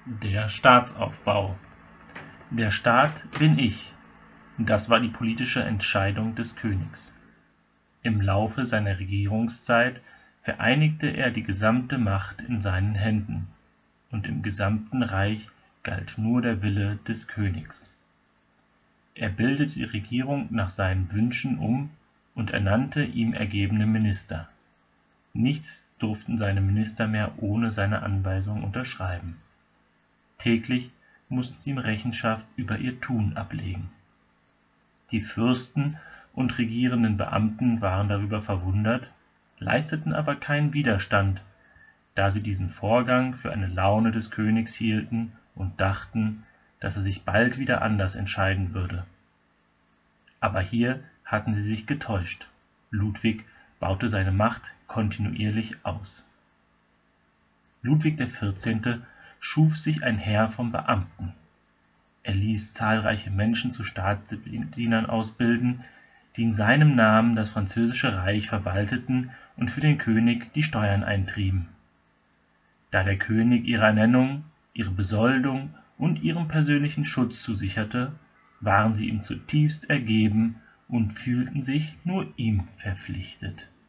Der Staatsaufbau. Der Staat bin ich, das war die politische Entscheidung des Königs. Im Laufe seiner Regierungszeit vereinigte er die gesamte Macht in seinen Händen, und im gesamten Reich galt nur der Wille des Königs. Er bildete die Regierung nach seinen Wünschen um und ernannte ihm ergebene Minister. Nichts durften seine Minister mehr ohne seine Anweisung unterschreiben. Täglich mussten sie ihm Rechenschaft über ihr Tun ablegen. Die Fürsten und regierenden Beamten waren darüber verwundert, leisteten aber keinen Widerstand, da sie diesen Vorgang für eine Laune des Königs hielten und dachten, dass er sich bald wieder anders entscheiden würde. Aber hier hatten sie sich getäuscht. Ludwig baute seine Macht kontinuierlich aus. Ludwig XIV. Schuf sich ein Heer von Beamten. Er ließ zahlreiche Menschen zu Staatsdienern ausbilden, die in seinem Namen das französische Reich verwalteten und für den König die Steuern eintrieben. Da der König ihre Ernennung, ihre Besoldung und ihren persönlichen Schutz zusicherte, waren sie ihm zutiefst ergeben und fühlten sich nur ihm verpflichtet